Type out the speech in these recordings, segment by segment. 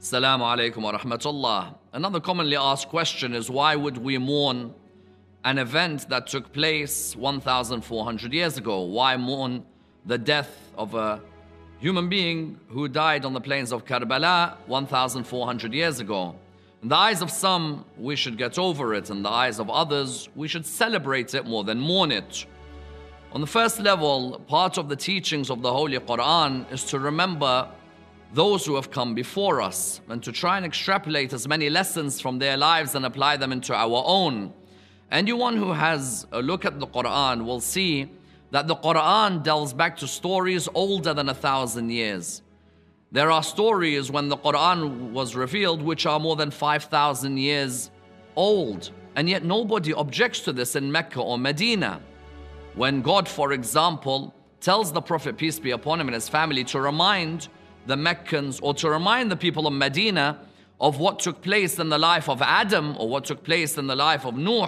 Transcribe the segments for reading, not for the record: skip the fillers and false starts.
Assalamu alaikum wa rahmatullah. Another commonly asked question is, why would we mourn an event that took place 1,400 years ago? Why mourn the death of a human being who died on the plains of Karbala 1,400 years ago? In the eyes of some, we should get over it. In the eyes of others, we should celebrate it more than mourn it. On the first level, part of the teachings of the Holy Quran is to remember those who have come before us and to try and extrapolate as many lessons from their lives and apply them into our own. Anyone who has a look at the Quran will see that the Quran delves back to stories older than 1,000 years. There are stories when the Quran was revealed which are more than 5,000 years old, and yet nobody objects to this in Mecca or Medina. When God, for example, tells the Prophet, peace be upon him, and his family to remind the Meccans or to remind the people of Medina of what took place in the life of Adam or what took place in the life of Nuh,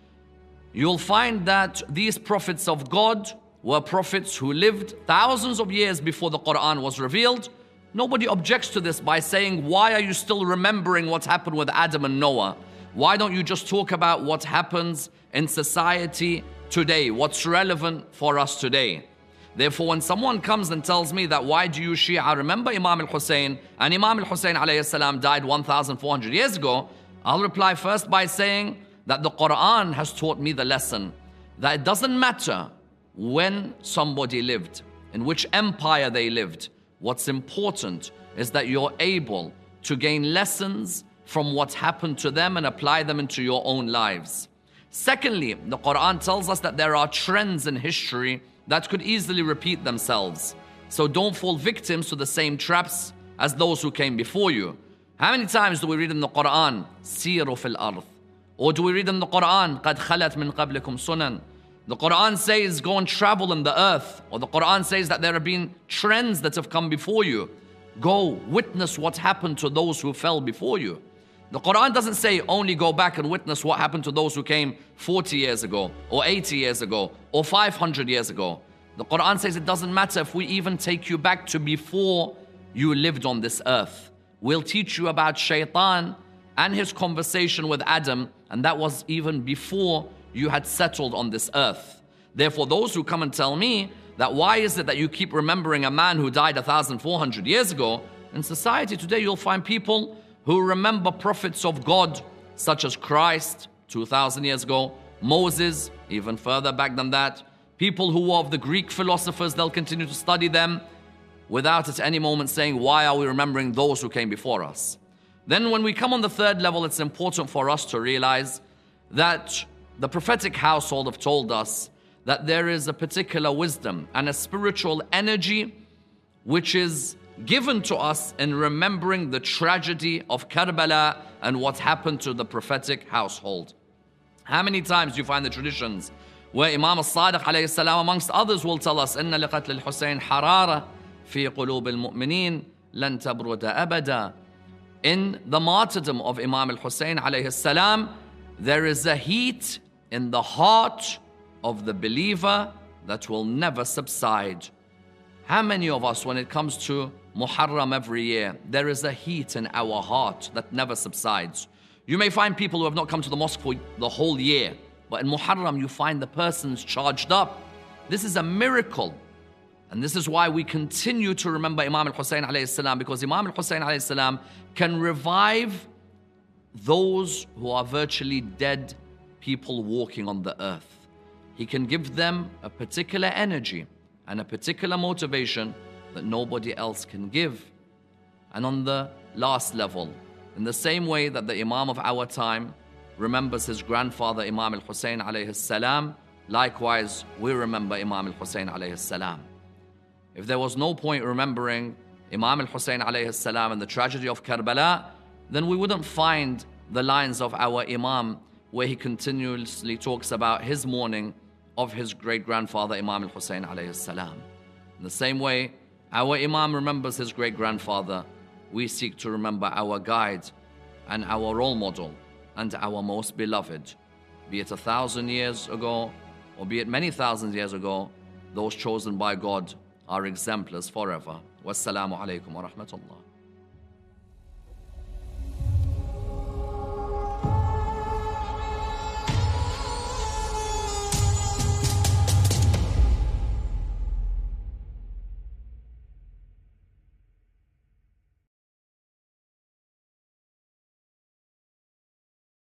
you'll find that these prophets of God were prophets who lived thousands of years before the Quran was revealed. Nobody objects to this by saying, why are you still remembering what happened with Adam and Noah? Why don't you just talk about what happens in society today, what's relevant for us today? Therefore, when someone comes and tells me that, why do you Shia remember Imam al-Hussein, and Imam al-Hussein alayhi salam died 1,400 years ago, I'll reply first by saying that the Quran has taught me the lesson that it doesn't matter when somebody lived, in which empire they lived. What's important is that you're able to gain lessons from what happened to them and apply them into your own lives. Secondly, the Quran tells us that there are trends in history that could easily repeat themselves. So don't fall victims to the same traps as those who came before you. How many times do we read in the Quran, Siru fil ard? Or do we read in the Quran, Qad khalat min qablikum sunan? The Quran says, go and travel in the earth. Or the Quran says that there have been trends that have come before you. Go witness what happened to those who fell before you. The Quran doesn't say only go back and witness what happened to those who came 40 years ago, or 80 years ago, or 500 years ago. The Quran says it doesn't matter if we even take you back to before you lived on this earth. We'll teach you about Shaitan and his conversation with Adam, and that was even before you had settled on this earth. Therefore, those who come and tell me that why is it that you keep remembering a man who died 1,400 years ago, in society today you'll find people who remember prophets of God such as Christ 2,000 years ago, Moses even further back than that, people who were of the Greek philosophers, they'll continue to study them without at any moment saying, why are we remembering those who came before us? Then when we come on the third level, it's important for us to realize that the prophetic household have told us that there is a particular wisdom and a spiritual energy which is given to us in remembering the tragedy of Karbala and what happened to the prophetic household. How many times do you find the traditions where Imam al-Sadiq alayhi salam amongst others will tell us, إِنَّ لِقَتْلِ الْحُسَيْنِ حَرَارَةً فِي قُلُوبِ الْمُؤْمِنِينَ لَن تَبْرُدَ أَبَدًا. In the martyrdom of Imam al-Hussein alayhi salam, there is a heat in the heart of the believer that will never subside. How many of us, when it comes to Muharram every year, there is a heat in our heart that never subsides? You may find people who have not come to the mosque for the whole year, but in Muharram you find the person's charged up. This is a miracle. And this is why we continue to remember Imam al-Hussein alayhi salam, because Imam al-Hussein alayhi salam can revive those who are virtually dead people walking on the earth. He can give them a particular energy and a particular motivation that nobody else can give. And on the last level, in the same way that the Imam of our time remembers his grandfather Imam al-Hussein alayhi salam, likewise we remember Imam al-Hussein alayhi salam. If there was no point remembering Imam al-Hussein alayhi salam and the tragedy of Karbala, then we wouldn't find the lines of our Imam where he continuously talks about his mourning of his great-grandfather Imam al-Hussein alayhi salam. In the same way, our Imam remembers his great-grandfather. We seek to remember our guide and our role model and our most beloved. Be it 1,000 years ago or be it many thousands years ago, those chosen by God are exemplars forever. Wassalamu alaikum wa rahmatullah.